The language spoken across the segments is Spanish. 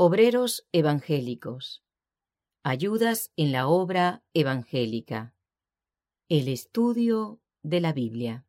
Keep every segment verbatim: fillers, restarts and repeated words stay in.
Obreros evangélicos. Ayudas en la obra evangélica. El estudio de la Biblia.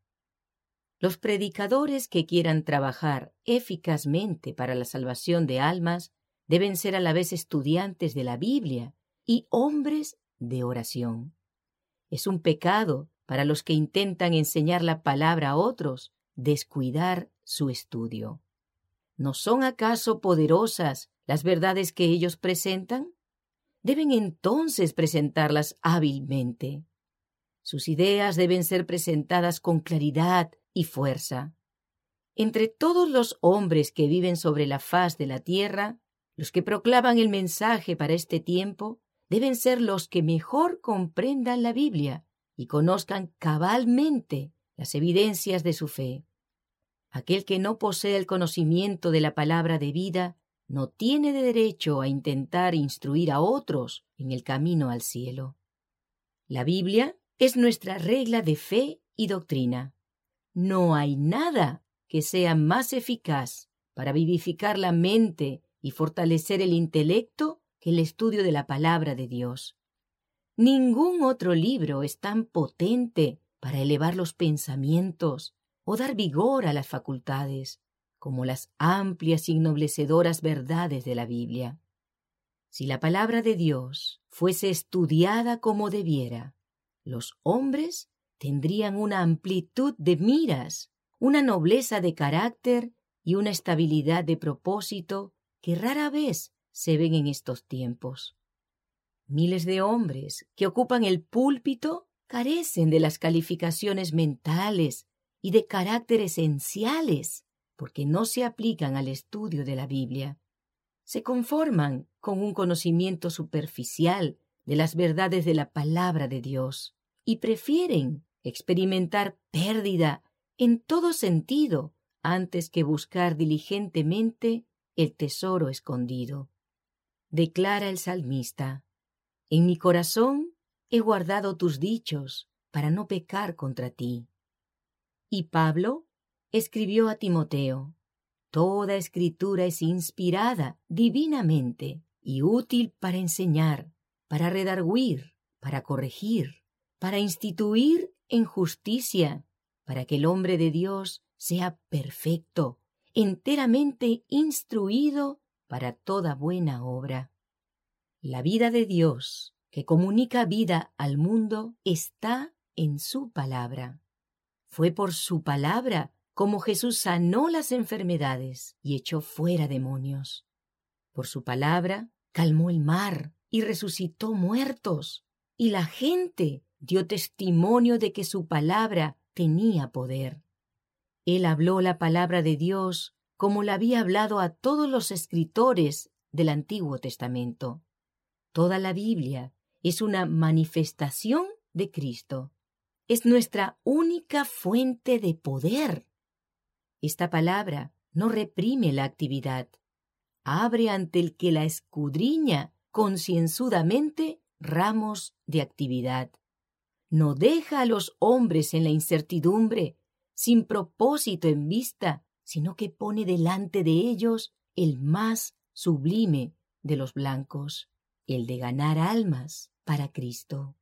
Los predicadores que quieran trabajar eficazmente para la salvación de almas deben ser a la vez estudiantes de la Biblia y hombres de oración. Es un pecado para los que intentan enseñar la palabra a otros descuidar su estudio. ¿No son acaso poderosas las verdades que ellos presentan? Deben entonces presentarlas hábilmente. Sus ideas deben ser presentadas con claridad y fuerza. Entre todos los hombres que viven sobre la faz de la tierra, los que proclaman el mensaje para este tiempo deben ser los que mejor comprendan la Biblia y conozcan cabalmente las evidencias de su fe. Aquel que no posee el conocimiento de la palabra de vida no tiene derecho a intentar instruir a otros en el camino al cielo. La Biblia es nuestra regla de fe y doctrina. No hay nada que sea más eficaz para vivificar la mente y fortalecer el intelecto que el estudio de la palabra de Dios. Ningún otro libro es tan potente para elevar los pensamientos o dar vigor a las facultades como las amplias y ennoblecedoras verdades de la Biblia. Si la palabra de Dios fuese estudiada como debiera, los hombres tendrían una amplitud de miras, una nobleza de carácter y una estabilidad de propósito que rara vez se ven en estos tiempos. Miles de hombres que ocupan el púlpito carecen de las calificaciones mentales y de carácter esenciales porque no se aplican al estudio de la Biblia. Se conforman con un conocimiento superficial de las verdades de la palabra de Dios y prefieren experimentar pérdida en todo sentido antes que buscar diligentemente el tesoro escondido. Declara el salmista: En mi corazón he guardado tus dichos para no pecar contra ti. Y Pablo escribió a Timoteo: Toda escritura es inspirada divinamente y útil para enseñar, para redarguir, para corregir, para instituir en justicia, para que el hombre de Dios sea perfecto, enteramente instruido para toda buena obra. La vida de Dios, que comunica vida al mundo, está en su palabra. Fue por su palabra como Jesús sanó las enfermedades y echó fuera demonios. Por su palabra calmó el mar y resucitó muertos, y la gente dio testimonio de que su palabra tenía poder. Él habló la palabra de Dios como la había hablado a todos los escritores del Antiguo Testamento. Toda la Biblia es una manifestación de Cristo. Es nuestra única fuente de poder. Esta palabra no reprime la actividad. Abre ante el que la escudriña concienzudamente ramos de actividad. No deja a los hombres en la incertidumbre, sin propósito en vista, sino que pone delante de ellos el más sublime de los blancos, el de ganar almas para Cristo.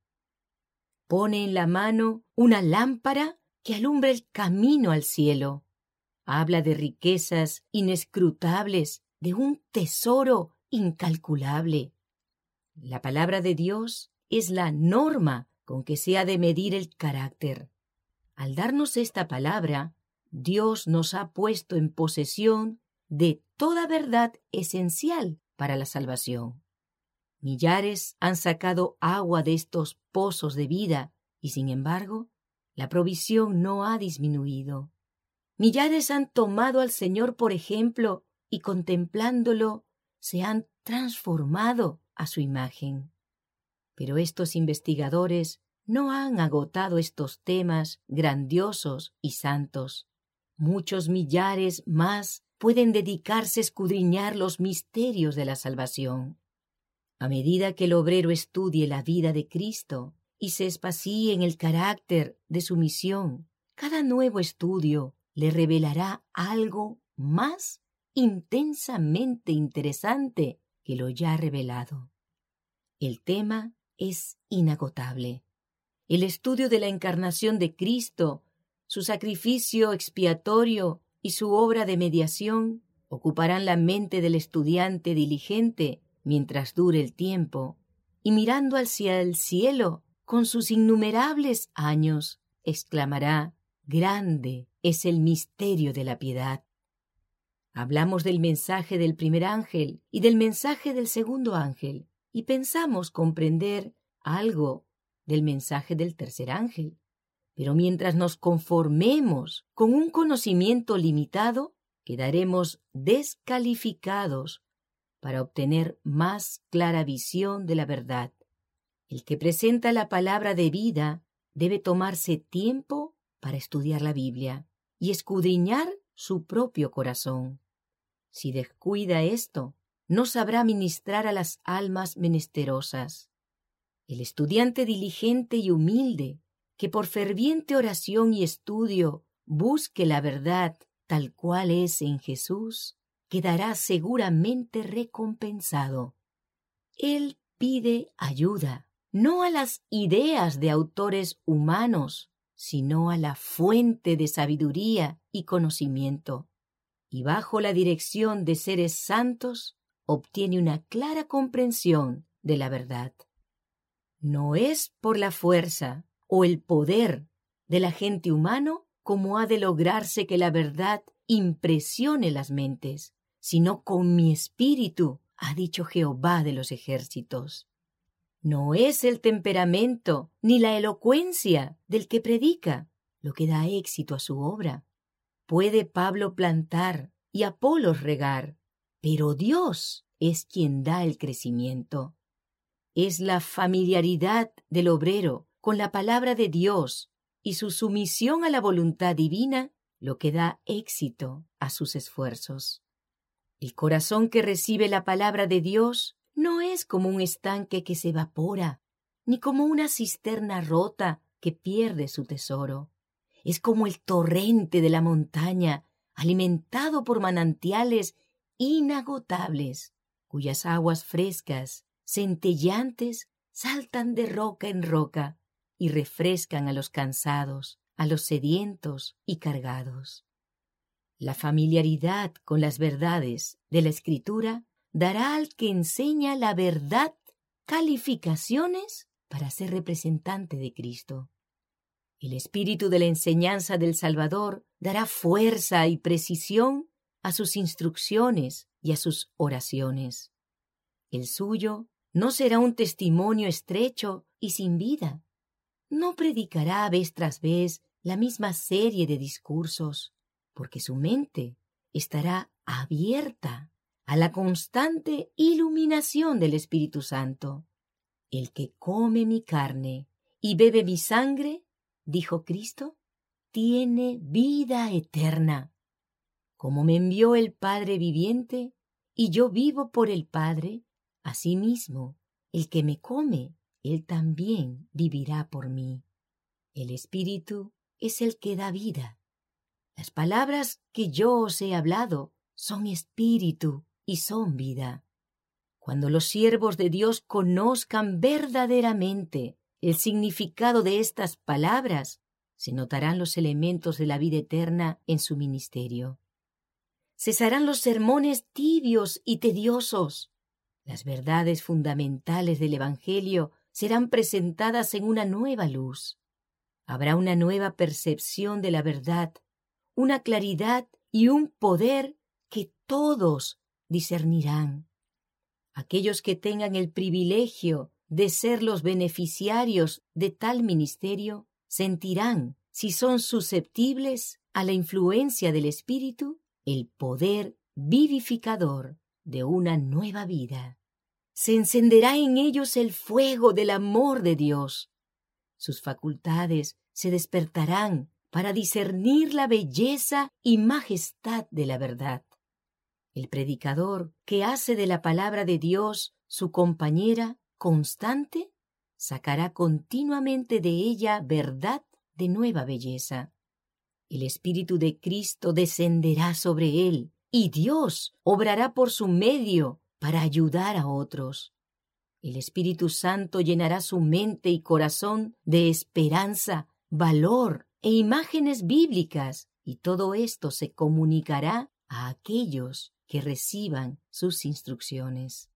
Pone en la mano una lámpara que alumbra el camino al cielo. Habla de riquezas inescrutables, de un tesoro incalculable. La palabra de Dios es la norma con que se ha de medir el carácter. Al darnos esta palabra, Dios nos ha puesto en posesión de toda verdad esencial para la salvación. Millares han sacado agua de estos pozos de vida y, sin embargo, la provisión no ha disminuido. Millares han tomado al Señor por ejemplo y, contemplándolo, se han transformado a su imagen. Pero estos investigadores no han agotado estos temas grandiosos y santos. Muchos millares más pueden dedicarse a escudriñar los misterios de la salvación. A medida que el obrero estudie la vida de Cristo y se espacíe en el carácter de su misión, cada nuevo estudio le revelará algo más intensamente interesante que lo ya revelado. El tema es inagotable. El estudio de la encarnación de Cristo, su sacrificio expiatorio y su obra de mediación ocuparán la mente del estudiante diligente mientras dure el tiempo, y mirando hacia el cielo con sus innumerables años, exclamará: «Grande es el misterio de la piedad». Hablamos del mensaje del primer ángel y del mensaje del segundo ángel, y pensamos comprender algo del mensaje del tercer ángel. Pero mientras nos conformemos con un conocimiento limitado, quedaremos descalificados para obtener más clara visión de la verdad. El que presenta la palabra de vida debe tomarse tiempo para estudiar la Biblia y escudriñar su propio corazón. Si descuida esto, no sabrá ministrar a las almas menesterosas. El estudiante diligente y humilde, que por ferviente oración y estudio busque la verdad tal cual es en Jesús, quedará seguramente recompensado. Él pide ayuda, no a las ideas de autores humanos, sino a la fuente de sabiduría y conocimiento, y bajo la dirección de seres santos obtiene una clara comprensión de la verdad. No es por la fuerza o el poder del agente humano como ha de lograrse que la verdad impresione las mentes, sino con mi espíritu, ha dicho Jehová de los ejércitos. No es el temperamento ni la elocuencia del que predica lo que da éxito a su obra. Puede Pablo plantar y Apolos regar, pero Dios es quien da el crecimiento. Es la familiaridad del obrero con la palabra de Dios y su sumisión a la voluntad divina lo que da éxito a sus esfuerzos. El corazón que recibe la palabra de Dios no es como un estanque que se evapora, ni como una cisterna rota que pierde su tesoro. Es como el torrente de la montaña, alimentado por manantiales inagotables, cuyas aguas frescas, centelleantes, saltan de roca en roca y refrescan a los cansados, a los sedientos y cargados. La familiaridad con las verdades de la Escritura dará al que enseña la verdad calificaciones para ser representante de Cristo. El espíritu de la enseñanza del Salvador dará fuerza y precisión a sus instrucciones y a sus oraciones. El suyo no será un testimonio estrecho y sin vida. No predicará vez tras vez la misma serie de discursos, porque su mente estará abierta a la constante iluminación del Espíritu Santo. El que come mi carne y bebe mi sangre, dijo Cristo, tiene vida eterna. Como me envió el Padre viviente, y yo vivo por el Padre, asimismo, el que me come, él también vivirá por mí. El Espíritu es el que da vida. Las palabras que yo os he hablado son espíritu y son vida. Cuando los siervos de Dios conozcan verdaderamente el significado de estas palabras, se notarán los elementos de la vida eterna en su ministerio. Cesarán los sermones tibios y tediosos. Las verdades fundamentales del Evangelio serán presentadas en una nueva luz. Habrá una nueva percepción de la verdad, una claridad y un poder que todos discernirán. Aquellos que tengan el privilegio de ser los beneficiarios de tal ministerio sentirán, si son susceptibles a la influencia del Espíritu, el poder vivificador de una nueva vida. Se encenderá en ellos el fuego del amor de Dios. Sus facultades se despertarán para discernir la belleza y majestad de la verdad. El predicador que hace de la palabra de Dios su compañera constante, sacará continuamente de ella verdad de nueva belleza. El Espíritu de Cristo descenderá sobre él, y Dios obrará por su medio para ayudar a otros. El Espíritu Santo llenará su mente y corazón de esperanza, valor e imágenes bíblicas, y todo esto se comunicará a aquellos que reciban sus instrucciones.